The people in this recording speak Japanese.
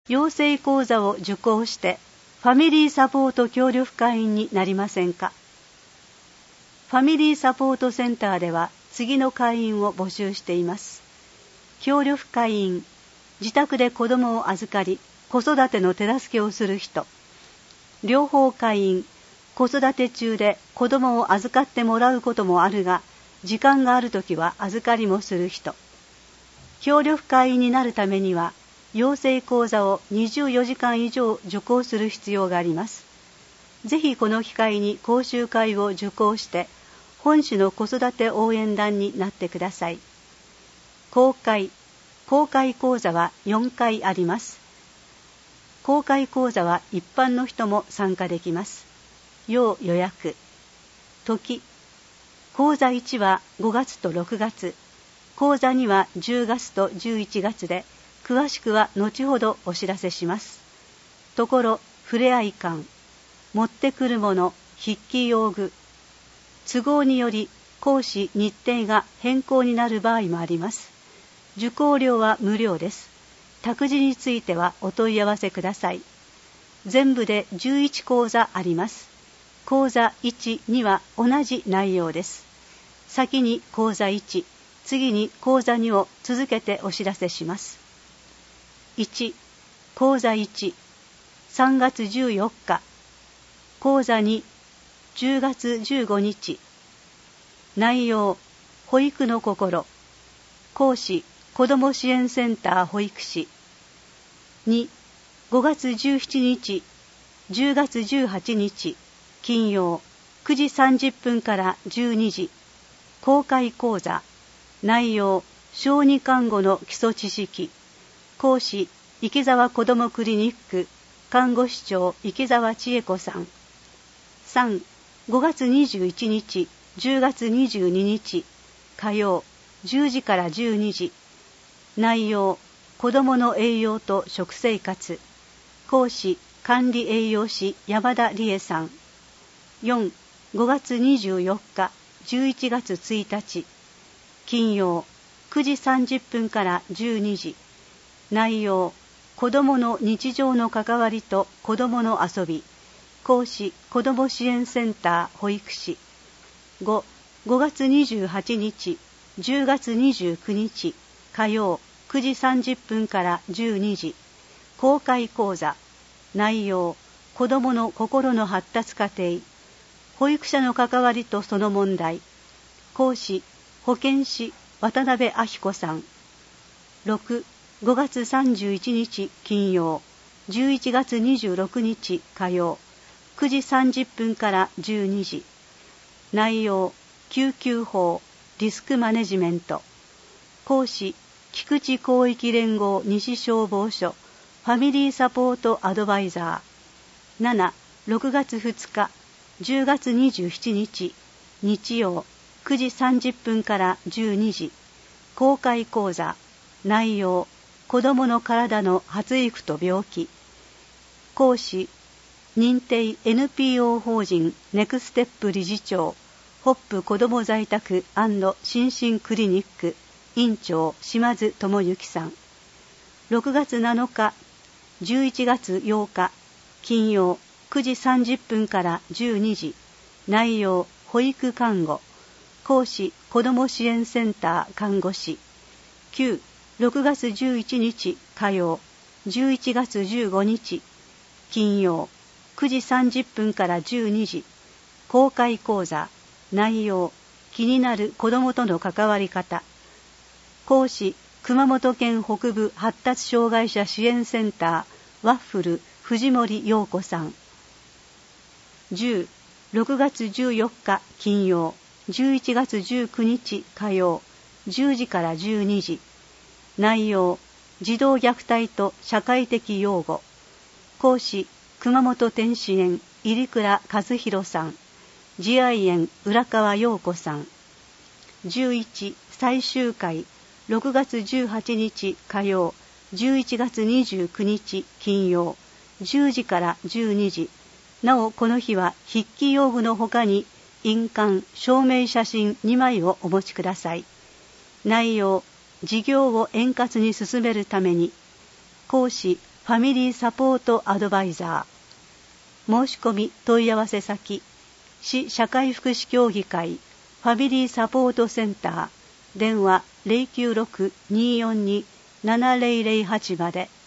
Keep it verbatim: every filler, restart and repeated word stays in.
養成講座を受講してファミリーサポート協力会員になりませんか？ファミリーサポートセンターでは次の会員を募集しています。協力会員、自宅で子供を預かり子育ての手助けをする人。両方会員、子育て中で子供を預かってもらうこともあるが、時間があるときは預かりもする人。協力会員になるためには、養成講座をにじゅうよじかん以上受講する必要があります。ぜひこの機会に講習会を受講して、本種の子育て応援団になってください。公開、公開講座はよんかいあります。公開講座は一般の人も参加できます。要予約。時、講座いちはごがつとろくがつ、講座にはじゅうがつとじゅういちがつで、詳しくは後ほどお知らせします。ところ、ふれあい館、持ってくるもの、筆記用具、都合により講師日程が変更になる場合もあります。受講料は無料です。託児についてはお問い合わせください。全部でじゅういち講座あります。講座いち、には同じ内容です。先に講座いち、次に講座にを続けてお知らせします。いち、講座いち、さんがつじゅうよっか、講座に、じゅうがつじゅうごにち。内容、保育の心。講師、子ども支援センター保育士。に、ごがつじゅうしちにち、じゅうがつじゅうはちにち、金曜、くじさんじゅっぷんからじゅうにじ。公開講座。内容、小児看護の基礎知識。講師、池澤子どもクリニック、看護師長池澤千恵子さん。さん、ごがつにじゅういちにち、じゅうがつにじゅうににち、火曜、じゅうじからじゅうにじ。内容、子どもの栄養と食生活。講師、管理栄養士山田理恵さん。よん、ごがつにじゅうよっか、じゅういちがつついたち。金曜、くじさんじゅっぷんからじゅうにじ。内容、子どもの日常の関わりと子どもの遊び。講師、子ども支援センター保育士。ご、ごがつにじゅうはちにち、じゅうがつにじゅうくにち、火曜、くじさんじゅっぷんからじゅうにじ。公開講座。内容、子どもの心の発達過程。保育者の関わりとその問題。講師、保健師渡辺明子さん。ろく、ごがつさんじゅういちにち金曜、じゅういちがつにじゅうろくにち火曜、くじさんじゅっぷんからじゅうにじ。内容、救急法、リスクマネジメント。講師、菊池広域連合西消防署、ファミリーサポートアドバイザー。なな、ろくがつふつか、じゅうがつにじゅうしちにち、日曜、くじさんじゅっぷんからじゅうにじ。公開講座。内容、子どもの体の発育と病気。講師、認定 エヌピーオー 法人ネクステップ理事長、ホップ子ども在宅&心身クリニック院長島津智之さん。ろくがつなのか、じゅういちがつようか、金曜、くじさんじゅっぷんからじゅうにじ。内容、保育看護。講師、子ども支援センター看護師。きゅう、ろくがつじゅういちにち火曜、じゅういちがつじゅうごにち金曜、くじさんじゅっぷんからじゅうにじ。公開講座。内容、気になる子どもとの関わり方。講師、熊本県北部発達障害者支援センターワッフル藤森陽子さん。じゅう、ろくがつじゅうよっか金曜、じゅういちがつじゅうくにち火曜、じゅうじからじゅうにじ。内容、児童虐待と社会的養護。講師、熊本天使園入倉和弘さん。慈愛園浦川陽子さん。じゅういち、最終回、ろくがつじゅうはちにち火曜、じゅういちがつにじゅうくにち金曜、じゅうじからじゅうにじ。なおこの日は筆記用具のほかに印鑑、証明写真にまいをお持ちください。内容、事業を円滑に進めるために。講師、 ファミリーサポートアドバイザー。申し込み問い合わせ先、市社会福祉協議会ファミリーサポートセンター、電話 ゼロきゅうろく にーよんに ななゼロゼロはち まで。